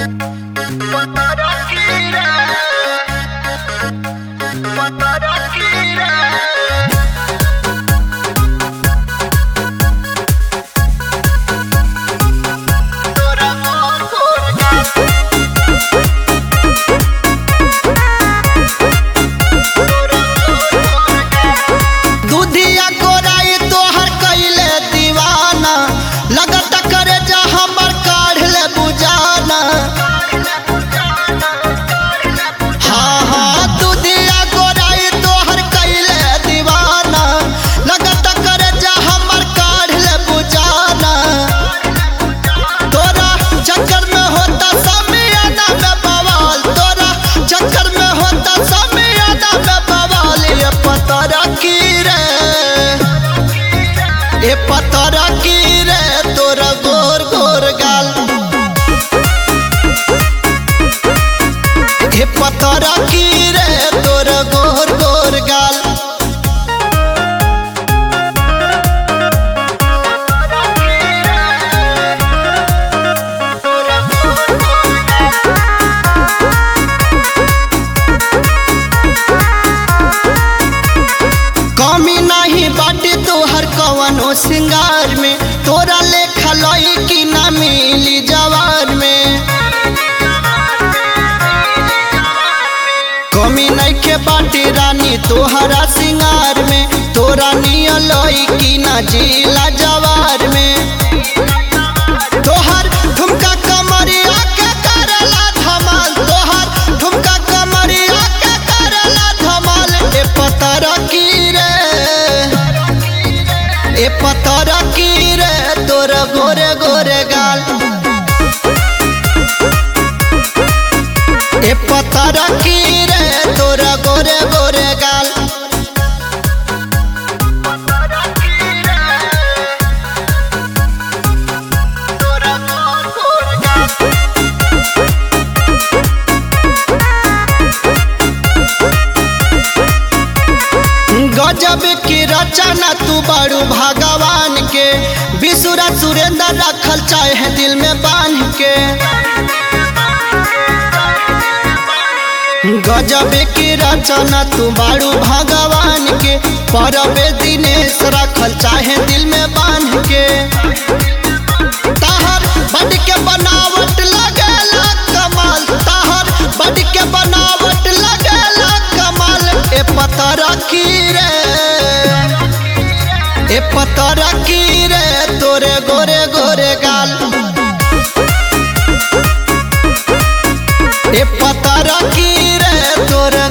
पतरा की रे तोरा गोर गोर गाल हे पतरा की रे तोरा गोर गोर गाल कमी नहीं बाटे तोहर कवनो सिंगार में तोरा लेखा लईकी ना मिली जवार में कमी नहीं के बाटे रानी तोहरा सिंगार में तोरा निया लईकी ना जिला जवार में तोहर ठुमका कमरिया के करला धमाल तोहर ठुमका कमरिया के करला धमाल ए पतरा की रे ए पतरा की रे तोरा गोरे गोरे गाल ए पतरा की रे तोरा गोरे गोरे गाल गजब की रचना तू बड़ू भगवान के बिसुरा सुरेंद्र रखल चाहे दिल में बांध के गजब की रचना तू बड़ू भगवान के परबे दिनेश रखल चाहे दिल में बांध के ताहर बड के बनावट लगेला कमाल ताहर बड के बनावट लगेला कमाल ए पतरा की रे ए पतरा की रे तोरे गोरे गोरे गाल ए पतरा की रे तोरे